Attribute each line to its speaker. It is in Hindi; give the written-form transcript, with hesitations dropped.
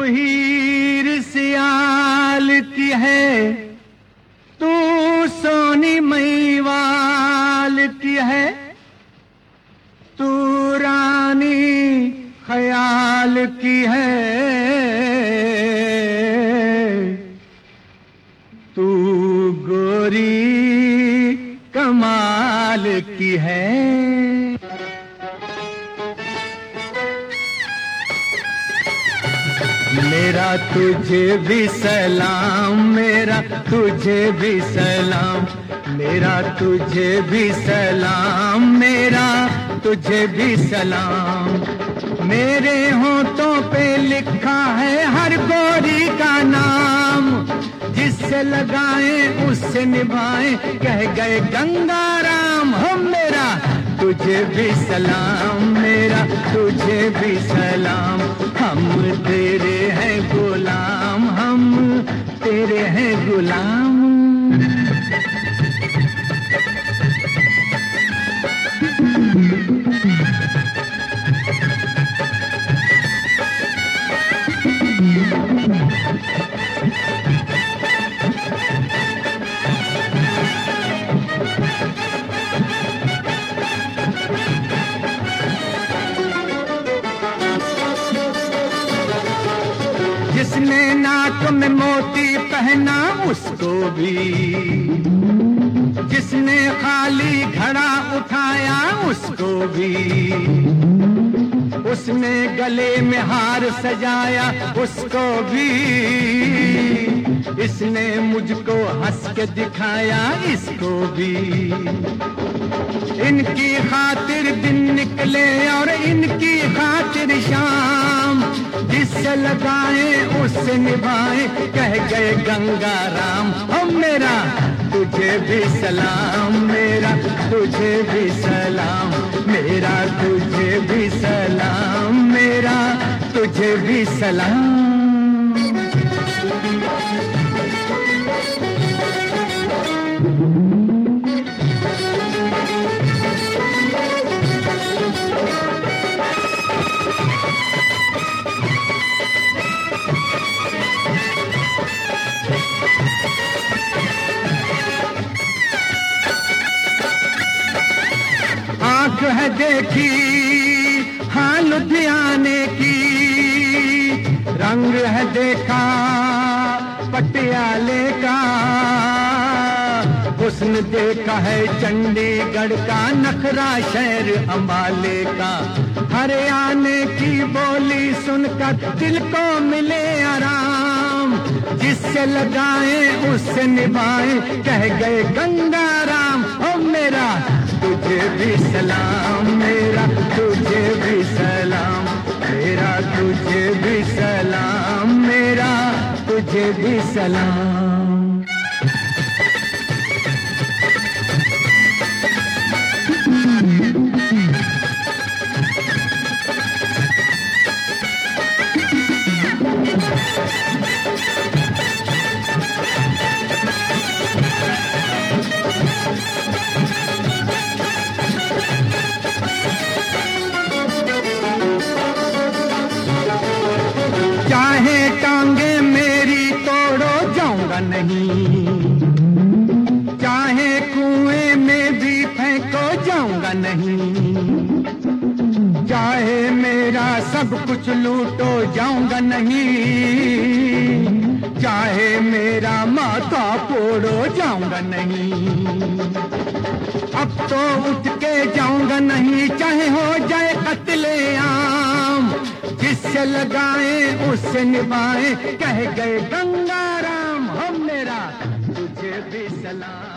Speaker 1: हीर सियाल की है, तू सोनी मैवाल की है, तू रानी ख्याल की है, तू गोरी कमाल की है। मेरा तुझे भी सलाम, मेरा तुझे भी सलाम, मेरा तुझे भी सलाम, मेरा तुझे भी सलाम। मेरे होठों पे लिखा है हर गोरी का नाम, जिससे लगाएं उससे निभाएं कह गए गंगाराम। हो मेरा तुझे भी सलाम, मेरा तुझे भी सलाम। हम तेरे हैं गुलाम, हम तेरे हैं गुलाम। जिसने नाक में मोती पहना उसको भी, जिसने खाली घड़ा उठाया उसको भी, उसने गले में हार सजाया उसको भी, इसने मुझको हंस के दिखाया इसको भी। इनकी खातिर दिन निकले और इनकी खातिर शाम, जिससे लगाए उससे निभाए कह गए गंगाराम। हो मेरा तुझे भी सलाम, मेरा तुझे भी सलाम, मेरा तुझे भी सलाम, मेरा तुझे भी सलाम। आंख है देखी हाँ लुधियाने की, रंग है देखा पटियाले का, हुस्न देखा है चंडीगढ़ का, नखरा शहर अंबाले का। हरियाणे की बोली सुनकर दिल को मिले आराम, जिससे लगाए उससे निभाए कह गए गंगाराम। ओ मेरा तुझे भी सलाम, मेरा तुझे भी सलाम, मेरा तुझे भी सलाम, मेरा तुझे भी सलाम। चाहे टांगे मेरी तोड़ो जाऊंगा नहीं, चाहे कुएं में भी फेंको जाऊंगा नहीं, चाहे मेरा सब कुछ लूटो जाऊंगा नहीं, चाहे मेरा माथा फोड़ो जाऊंगा नहीं। अब तो उठ के जाऊंगा नहीं, चाहे हो जाए कत्लेआम, जिससे लगाए उससे निभाए कह गए गंगाराम। हो मेरा तुझे भी सलाम।